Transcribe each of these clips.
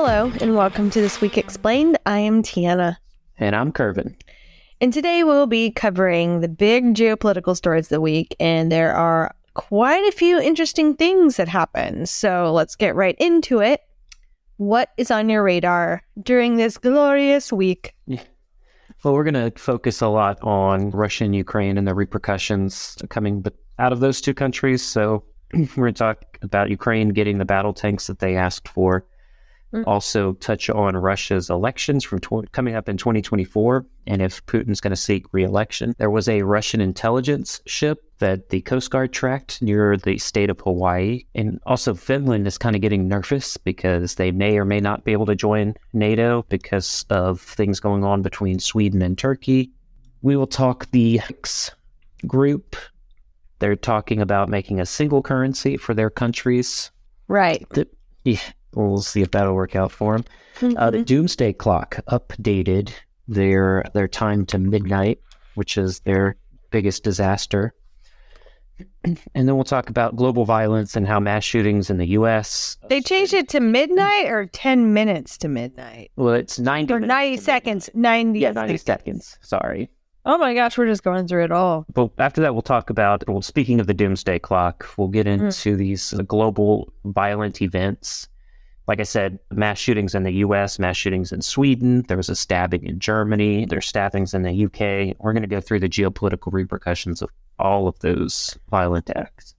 Hello, and welcome to This Week Explained. I am Tiana. And I'm Kervin. And today we'll be covering the big geopolitical stories of the week, and there are quite a few interesting things that happen. So let's get right into it. What is on your radar during this glorious week? Yeah. Well, we're going to focus a lot on Russia and Ukraine and the repercussions coming out of those two countries. So we're going to talk about Ukraine getting the battle tanks that they asked for. Also touch on Russia's elections from coming up in 2024 and if Putin's going to seek re-election. There was a Russian intelligence ship that the Coast Guard tracked near the state of Hawaii. And also Finland is kind of getting nervous because they may or may not be able to join NATO because of things going on between Sweden and Turkey. We will talk the BRICS group. They're talking about making a single currency for their countries. Right. Yeah. We'll see if that'll work out for them. The Doomsday Clock updated their time to midnight, which is their biggest disaster. And then we'll talk about global violence and how mass shootings in the U.S. They changed it to midnight or 10 minutes to midnight? Well, it's 90 or 90 seconds. 90 seconds. Sorry. Oh my gosh, we're just going through it all. But after that, we'll talk about, speaking of the Doomsday Clock, we'll get into these global violent events. Like I said, mass shootings in the U.S., mass shootings in Sweden. There was a stabbing in Germany. There's stabbings in the U.K. We're going to go through the geopolitical repercussions of all of those violent acts.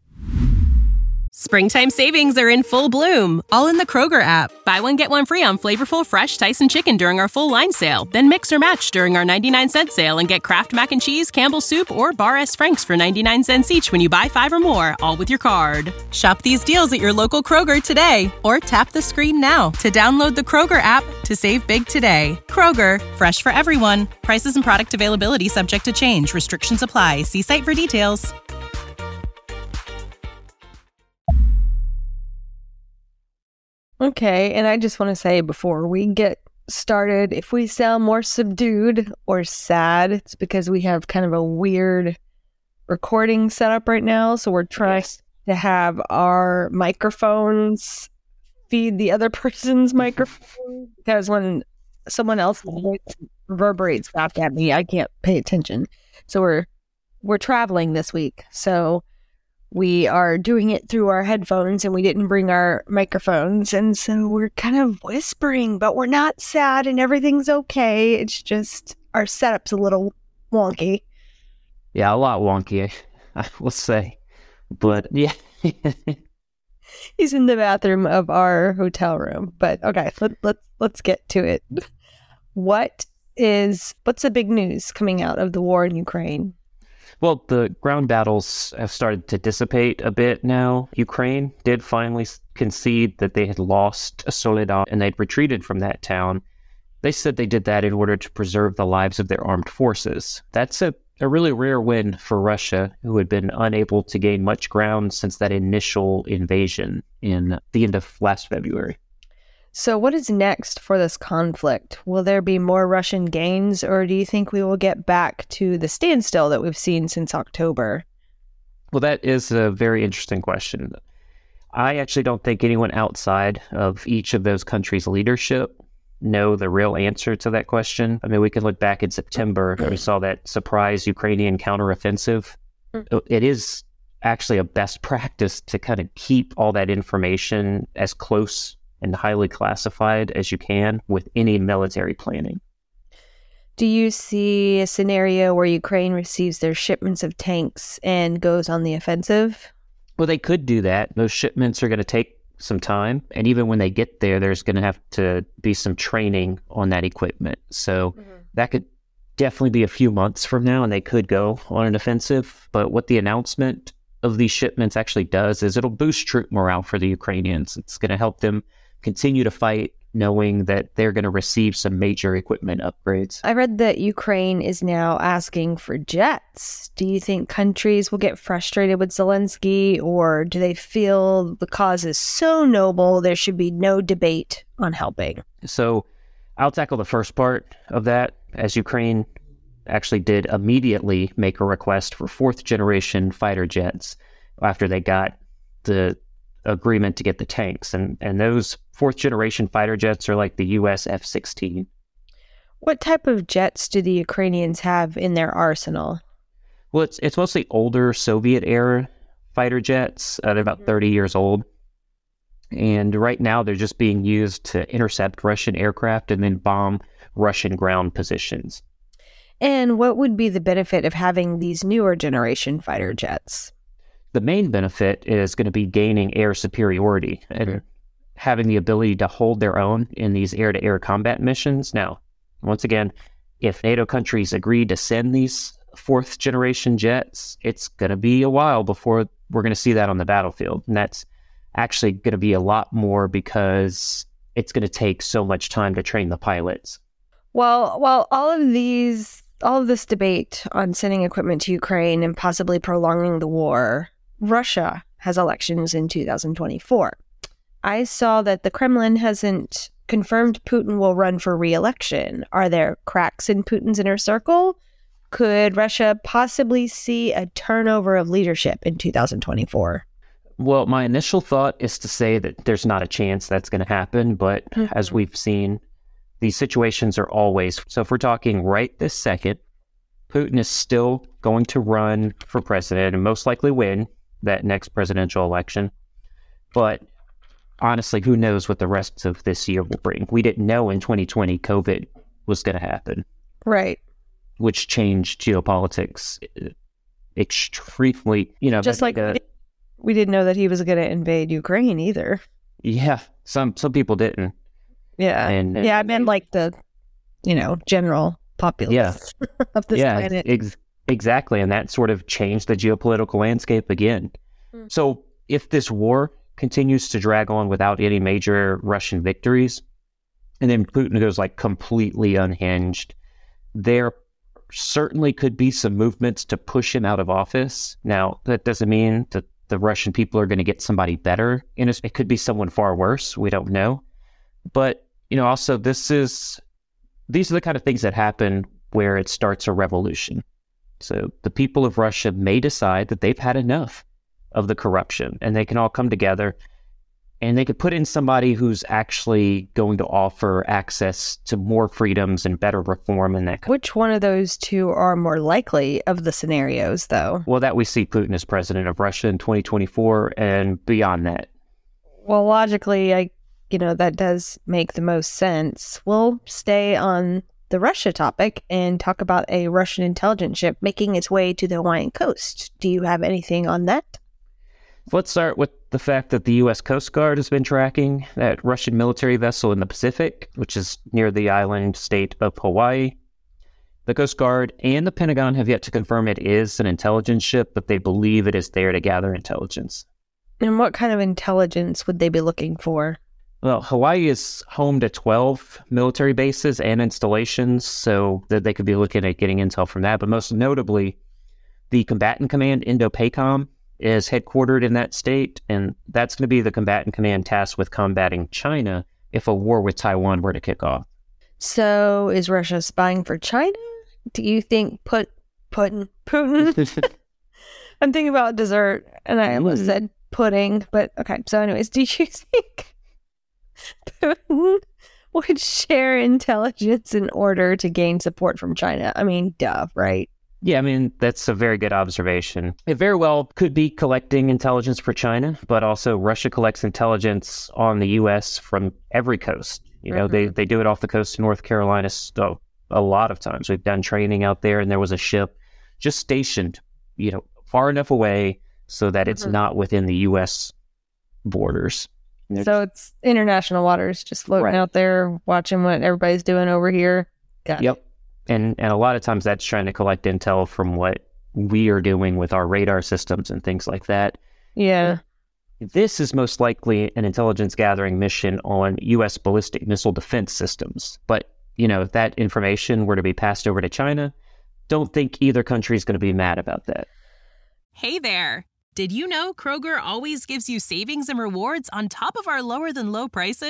Springtime savings are in full bloom, all in the Kroger app. Buy one, get one free on flavorful, fresh Tyson chicken during our full line sale. Then mix or match during our 99-cent sale and get Kraft Mac and Cheese, Campbell's Soup, or Bar S. Frank's for 99 cents each when you buy 5 or more, all with your card. Shop these deals at your local Kroger today, or tap the screen now to download the Kroger app to save big today. Kroger, fresh for everyone. Prices and product availability subject to change. Restrictions apply. See site for details. Okay, and I just want to say before we get started, if we sound more subdued or sad, it's because we have kind of a weird recording setup right now. So we're trying to have our microphones feed the other person's microphone, because when someone else reverberates back at me, I can't pay attention. So we're traveling this week. So we are doing it through our headphones, and we didn't bring our microphones. And so we're kind of whispering, but we're not sad and everything's okay. It's just our setup's a little wonky. Yeah, a lot wonky, I will say. But yeah. He's in the bathroom of our hotel room. But okay, let's get to it. What's the big news coming out of the war in Ukraine? Well, the ground battles have started to dissipate a bit now. Ukraine did finally concede that they had lost Soledar and they'd retreated from that town. They said they did that in order to preserve the lives of their armed forces. That's a really rare win for Russia, who had been unable to gain much ground since that initial invasion in the end of last February. So what is next for this conflict? Will there be more Russian gains, or do you think we will get back to the standstill that we've seen since October? Well, that is a very interesting question. I actually don't think anyone outside of each of those countries' leadership know the real answer to that question. I mean, we can look back in September, we saw that surprise Ukrainian counteroffensive. It is actually a best practice to kind of keep all that information as close and highly classified as you can with any military planning. Do you see a scenario where Ukraine receives their shipments of tanks and goes on the offensive? Well, they could do that. Those shipments are going to take some time. And even when they get there, there's going to have to be some training on that equipment. So that could definitely be a few months from now, and they could go on an offensive. But what the announcement of these shipments actually does is it'll boost troop morale for the Ukrainians. It's going to help them continue to fight, knowing that they're going to receive some major equipment upgrades. I read that Ukraine is now asking for jets. Do you think countries will get frustrated with Zelensky, or do they feel the cause is so noble there should be no debate on helping? So I'll tackle the first part of that, as Ukraine actually did immediately make a request for fourth generation fighter jets after they got the agreement to get the tanks. And those fourth generation fighter jets are like the US F-16. What type of jets do the Ukrainians have in their arsenal? Well, it's mostly older Soviet era fighter jets. They're about 30 years old. And right now they're just being used to intercept Russian aircraft and then bomb Russian ground positions. And what would be the benefit of having these newer generation fighter jets? The main benefit is going to be gaining air superiority and having the ability to hold their own in these air-to-air combat missions. Now, once again, if NATO countries agree to send these fourth generation jets, it's going to be a while before we're going to see that on the battlefield. And that's actually going to be a lot more because it's going to take so much time to train the pilots. Well, while all of this debate on sending equipment to Ukraine and possibly prolonging the war, Russia has elections in 2024. I saw that the Kremlin hasn't confirmed Putin will run for re-election. Are there cracks in Putin's inner circle? Could Russia possibly see a turnover of leadership in 2024? Well, my initial thought is to say that there's not a chance that's going to happen, but as we've seen, these situations are always... So if we're talking right this second, Putin is still going to run for president and most likely win that next presidential election. But honestly, who knows what the rest of this year will bring? We didn't know in 2020 COVID was going to happen. Right. Which changed geopolitics extremely, Just like we didn't know that he was going to invade Ukraine either. Yeah, some people didn't. Yeah. I meant like the, general populace of this planet. Exactly. And that sort of changed the geopolitical landscape again. So if this war continues to drag on without any major Russian victories, and then Putin goes like completely unhinged, there certainly could be some movements to push him out of office. Now, that doesn't mean that the Russian people are going to get somebody better. It could be someone far worse. We don't know. But, also these are the kind of things that happen where it starts a revolution. So the people of Russia may decide that they've had enough of the corruption and they can all come together and they could put in somebody who's actually going to offer access to more freedoms and better reform in that country. Which one of those two are more likely of the scenarios, though? Well, that we see Putin as president of Russia in 2024 and beyond that. Well, logically, that does make the most sense. We'll stay on the Russia topic and talk about a Russian intelligence ship making its way to the Hawaiian coast. Do you have anything on that? Let's start with the fact that the U.S. Coast Guard has been tracking that Russian military vessel in the Pacific, which is near the island state of Hawaii. The Coast Guard and the Pentagon have yet to confirm it is an intelligence ship, but they believe it is there to gather intelligence. And what kind of intelligence would they be looking for? Well, Hawaii is home to 12 military bases and installations, so that they could be looking at getting intel from that. But most notably, the Combatant Command Indo-PACOM is headquartered in that state, and that's going to be the combatant command tasked with combating China if a war with Taiwan were to kick off. So is Russia spying for China? Do you think Putin? I'm thinking about dessert, and I almost said pudding, but okay. So anyways, do you think Putin would share intelligence in order to gain support from China? I mean, duh, right? Yeah, that's a very good observation. It very well could be collecting intelligence for China, but also Russia collects intelligence on the U.S. from every coast. They do it off the coast of North Carolina a lot of times. We've done training out there, and there was a ship just stationed, far enough away so that it's not within the U.S. borders. So it's international waters, just floating out there, watching what everybody's doing over here. Got it. And a lot of times that's trying to collect intel from what we are doing with our radar systems and things like that. Yeah. This is most likely an intelligence gathering mission on U.S. ballistic missile defense systems. But, if that information were to be passed over to China, don't think either country is going to be mad about that. Hey there. Did you know Kroger always gives you savings and rewards on top of our lower than low prices?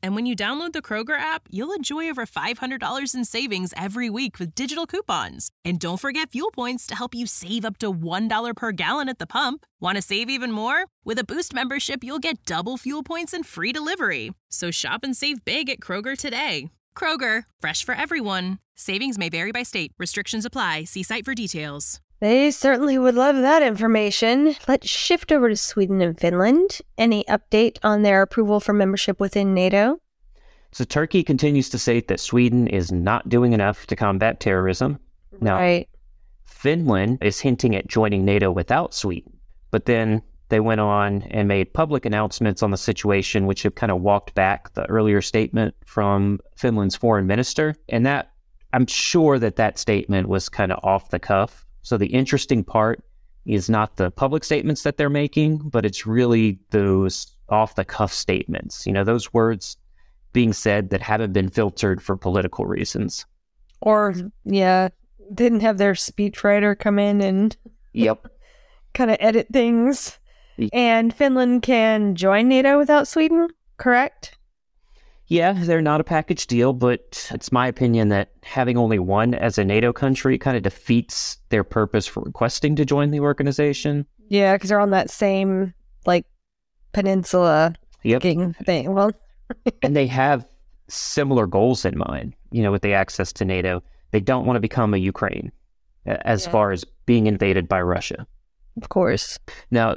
And when you download the Kroger app, you'll enjoy over $500 in savings every week with digital coupons. And don't forget fuel points to help you save up to $1 per gallon at the pump. Want to save even more? With a Boost membership, you'll get double fuel points and free delivery. So shop and save big at Kroger today. Kroger, fresh for everyone. Savings may vary by state. Restrictions apply. See site for details. They certainly would love that information. Let's shift over to Sweden and Finland. Any update on their approval for membership within NATO? So Turkey continues to say that Sweden is not doing enough to combat terrorism. Now, Right. Finland is hinting at joining NATO without Sweden, but then they went on and made public announcements on the situation, which have kind of walked back the earlier statement from Finland's foreign minister. And that, I'm sure that statement was kind of off the cuff. So the interesting part is not the public statements that they're making, but it's really those off the cuff statements. You know, those words being said that haven't been filtered for political reasons. Or, yeah, didn't have their speechwriter come in and Yep. kind of edit things. And Finland can join NATO without Sweden, correct? Yeah, they're not a package deal, but it's my opinion that having only one as a NATO country kind of defeats their purpose for requesting to join the organization. Yeah, because they're on that same, like, peninsula Yep. thing. Well, And they have similar goals in mind, you know, with the access to NATO. They don't want to become a Ukraine as far as being invaded by Russia. of course. Now,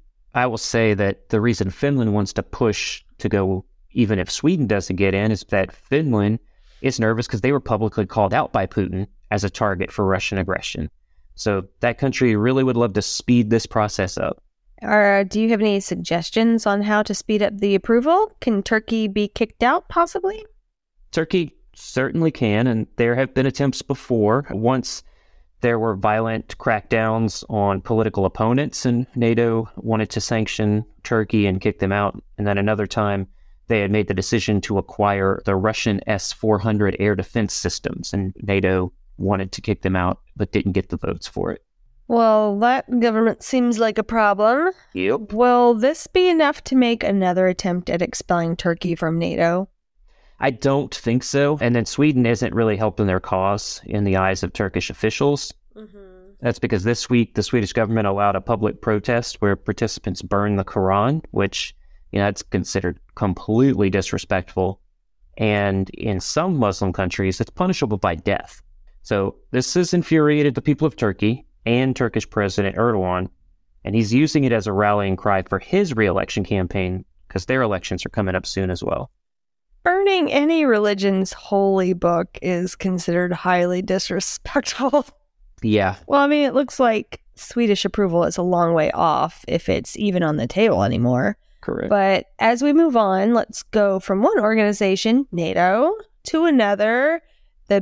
I will say that the reason Finland wants to push to go, even if Sweden doesn't get in, is that Finland is nervous because they were publicly called out by Putin as a target for Russian aggression. So that country really would love to speed this process up. Do you have any suggestions on how to speed up the approval? Can Turkey be kicked out, possibly? Turkey certainly can, and there have been attempts before. Once there were violent crackdowns on political opponents, and NATO wanted to sanction Turkey and kick them out. And then another time, they had made the decision to acquire the Russian S-400 air defense systems, and NATO wanted to kick them out, but didn't get the votes for it. Well, that government seems like a problem. Yep. Will this be enough to make another attempt at expelling Turkey from NATO? I don't think so. And then Sweden isn't really helping their cause in the eyes of Turkish officials. That's because this week, the Swedish government allowed a public protest where participants burned the Quran, which, you know, it's considered completely disrespectful. And in some Muslim countries, it's punishable by death. So this has infuriated the people of Turkey and Turkish President Erdogan, and he's using it as a rallying cry for his re-election campaign because their elections are coming up soon as well. Burning any religion's holy book is considered highly disrespectful. Yeah. Well, I mean, it looks like Swedish approval is a long way off if it's even on the table anymore. Correct. But as we move on, let's go from one organization, NATO, to another, the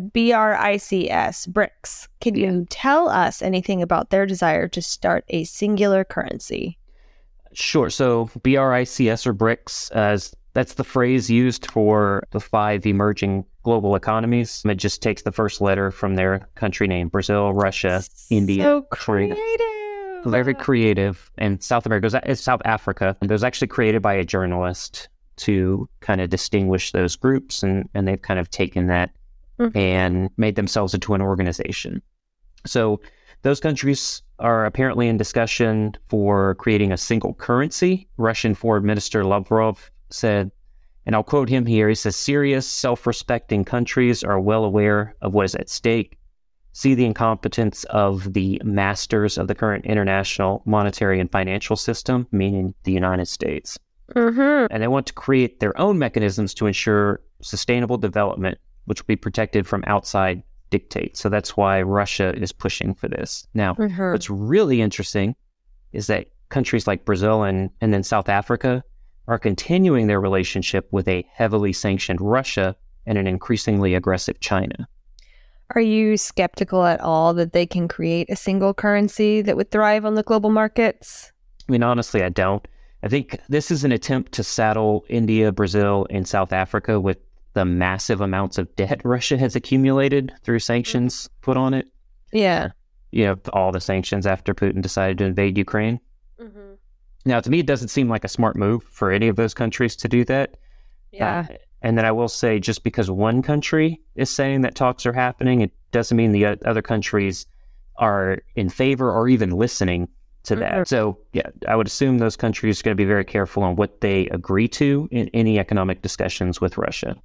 BRICS, BRICS. Can you tell us anything about their desire to start a singular currency? Sure. So BRICS or BRICS, that's the phrase used for the 5 emerging global economies. It just takes the first letter from their country name: Brazil, Russia, India, So China. creative. Very creative. And South America, it's South Africa. And it was actually created by a journalist to kind of distinguish those groups. And they've kind of taken that and made themselves into an organization. So those countries are apparently in discussion for creating a single currency. Russian Foreign Minister Lavrov said, and I'll quote him here, he says, "Serious, self-respecting countries are well aware of what is at stake, see the incompetence of the masters of the current international monetary and financial system," meaning the United States. And they want to create their own mechanisms to ensure sustainable development, which will be protected from outside dictates. So that's why Russia is pushing for this. Now, what's really interesting is that countries like Brazil and then South Africa are continuing their relationship with a heavily sanctioned Russia and an increasingly aggressive China. Are you skeptical at all that they can create a single currency that would thrive on the global markets? I mean, honestly, I don't. I think this is an attempt to saddle India, Brazil, and South Africa with the massive amounts of debt Russia has accumulated through sanctions put on it. Yeah. You know, all the sanctions after Putin decided to invade Ukraine. Now, to me, it doesn't seem like a smart move for any of those countries to do that. Yeah. And then I will say, just because one country is saying that talks are happening, it doesn't mean the other countries are in favor or even listening to that. Mhm. So, yeah, I would assume those countries are going to be very careful on what they agree to in any economic discussions with Russia.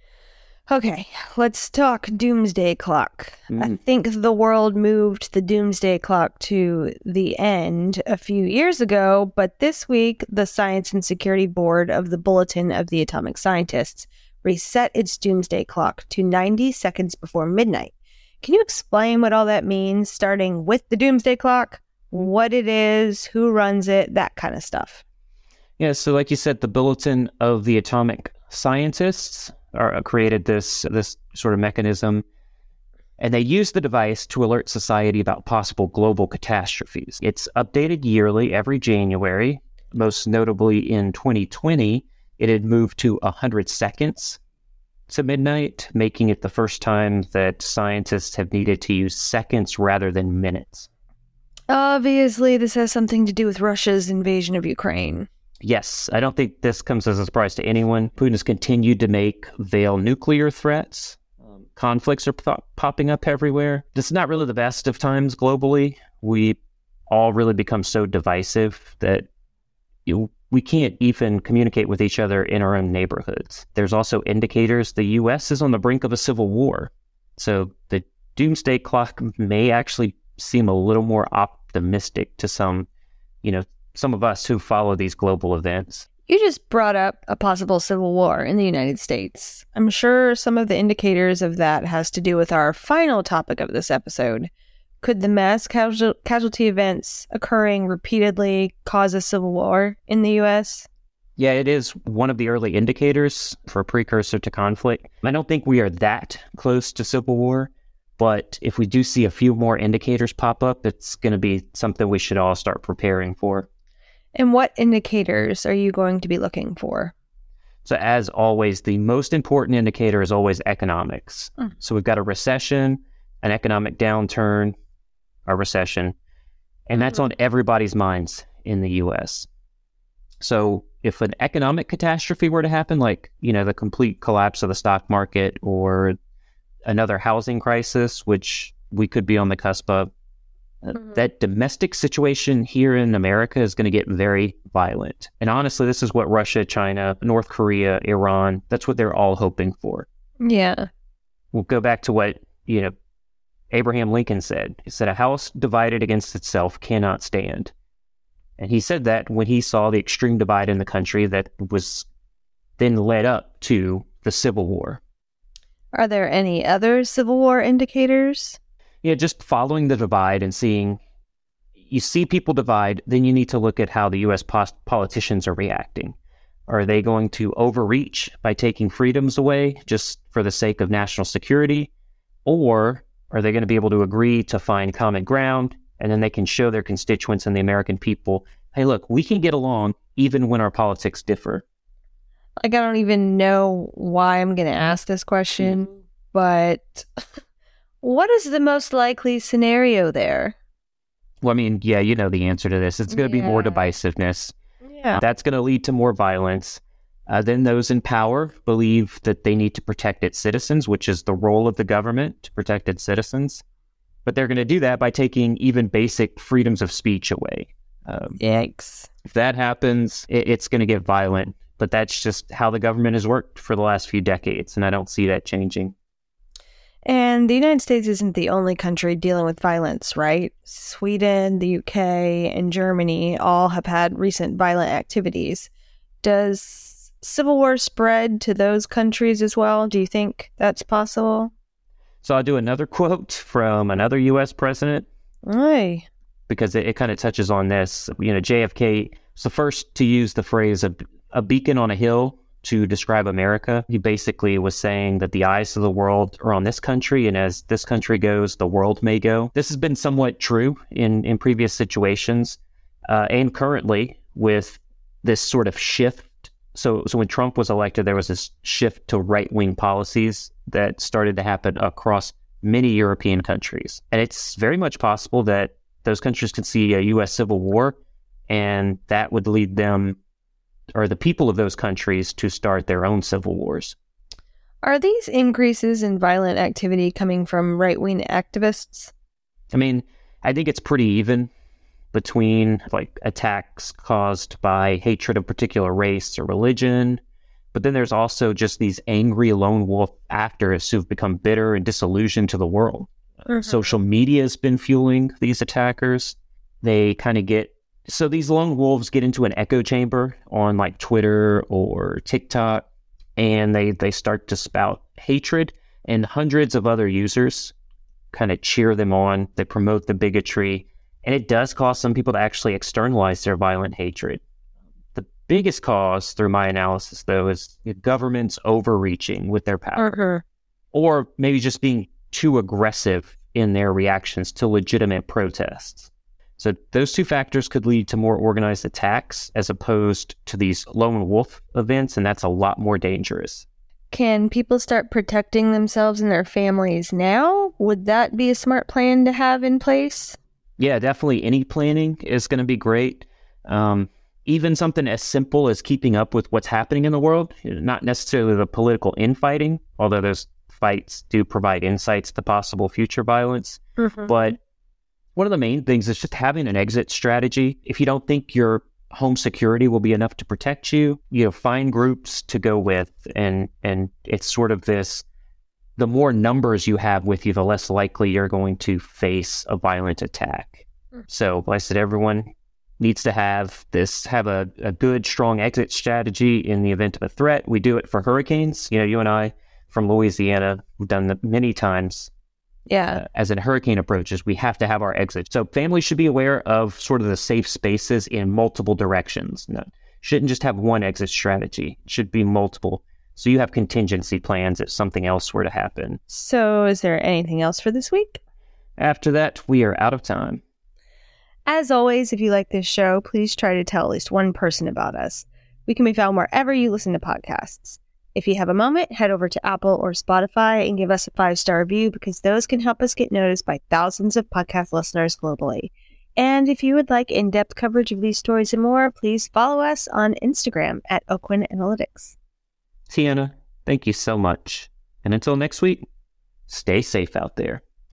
Okay, let's talk doomsday clock. I think the world moved the doomsday clock to the end a few years ago, but this week, the Science and Security Board of the Bulletin of the Atomic Scientists reset its doomsday clock to 90 seconds before midnight. Can you explain what all that means, starting with the doomsday clock, what it is, who runs it, that kind of stuff? Yeah, so like you said, the Bulletin of the Atomic Scientists created this sort of mechanism, and they use the device to alert society about possible global catastrophes. It's updated yearly every January. Most notably in 2020, it had moved to 100 seconds to midnight, making it the first time that scientists have needed to use seconds rather than minutes. Obviously, this has something to do with Russia's invasion of Ukraine. Yes, I don't think this comes as a surprise to anyone. Putin has continued to veil nuclear threats. Conflicts are popping up everywhere. This is not really the best of times globally. We all really become so divisive that we can't even communicate with each other in our own neighborhoods. There's also indicators the U.S. is on the brink of a civil war. So the doomsday clock may actually seem a little more optimistic to some of us who follow these global events. You just brought up a possible civil war in the United States. I'm sure some of the indicators of that has to do with our final topic of this episode. Could the mass casualty events occurring repeatedly cause a civil war in the U.S.? Yeah, it is one of the early indicators for a precursor to conflict. I don't think we are that close to civil war, but if we do see a few more indicators pop up, it's going to be something we should all start preparing for. And what indicators are you going to be looking for? So as always, the most important indicator is always economics. So we've got a recession, an economic downturn, a recession, and that's on everybody's minds in the U.S. So if an economic catastrophe were to happen, like, the complete collapse of the stock market or another housing crisis, which we could be on the cusp of, that domestic situation here in America is going to get very violent. And honestly, this is what Russia, China, North Korea, Iran, that's what they're all hoping for. Yeah. We'll go back to what, Abraham Lincoln said. He said, "A house divided against itself cannot stand." And he said that when he saw the extreme divide in the country that was then led up to the Civil War. Are there any other Civil War indicators? Yeah, just following the divide and you see people divide, then you need to look at how the U.S. politicians are reacting. Are they going to overreach by taking freedoms away just for the sake of national security? Or are they going to be able to agree to find common ground, and then they can show their constituents and the American people, hey, look, we can get along even when our politics differ? I don't even know why I'm going to ask this question, but what is the most likely scenario there? Well, you know the answer to this. It's going to be more divisiveness. Yeah. That's going to lead to more violence. Then those in power believe that they need to protect its citizens, which is the role of the government, to protect its citizens. But they're going to do that by taking even basic freedoms of speech away. Yikes. If that happens, it's going to get violent. But that's just how the government has worked for the last few decades, and I don't see that changing. And the United States isn't the only country dealing with violence, right? Sweden, the UK, and Germany all have had recent violent activities. Does civil war spread to those countries as well? Do you think that's possible? So I'll do another quote from another U.S. president. Aye. Because it kind of touches on this. JFK was the first to use the phrase a beacon on a hill to describe America. He basically was saying that the eyes of the world are on this country, and as this country goes, the world may go. This has been somewhat true in previous situations, and currently with this sort of shift. So when Trump was elected, there was this shift to right-wing policies that started to happen across many European countries. And it's very much possible that those countries could see a U.S. civil war, and that would lead them, or the people of those countries, to start their own civil wars. Are these increases in violent activity coming from right-wing activists? I mean, I think it's pretty even between like attacks caused by hatred of particular race or religion. But then there's also just these angry lone wolf actors who've become bitter and disillusioned to the world. Social media has been fueling these attackers. They kind of so these lone wolves get into an echo chamber on like Twitter or TikTok, and they start to spout hatred, and hundreds of other users kind of cheer them on. They promote the bigotry, and it does cause some people to actually externalize their violent hatred. The biggest cause, through my analysis, though, is the governments overreaching with their power, or maybe just being too aggressive in their reactions to legitimate protests. So those two factors could lead to more organized attacks as opposed to these lone wolf events, and that's a lot more dangerous. Can people start protecting themselves and their families now? Would that be a smart plan to have in place? Yeah, definitely. Any planning is going to be great. Even something as simple as keeping up with what's happening in the world, not necessarily the political infighting, although those fights do provide insights to possible future violence. But one of the main things is just having an exit strategy. If you don't think your home security will be enough to protect you, find groups to go with. And it's sort of this, the more numbers you have with you, the less likely you're going to face a violent attack. So like I said, everyone needs to have a good, strong exit strategy in the event of a threat. We do it for hurricanes. You and I from Louisiana, we've done that many times. Yeah. As a hurricane approaches, we have to have our exit. So families should be aware of sort of the safe spaces in multiple directions. Shouldn't just have one exit strategy. It should be multiple. So you have contingency plans if something else were to happen. So is there anything else for this week? After that, we are out of time. As always, if you like this show, please try to tell at least one person about us. We can be found wherever you listen to podcasts. If you have a moment, head over to Apple or Spotify and give us a 5-star review, because those can help us get noticed by thousands of podcast listeners globally. And if you would like in-depth coverage of these stories and more, please follow us on Instagram at Oakwin Analytics. Tiana, thank you so much. And until next week, stay safe out there.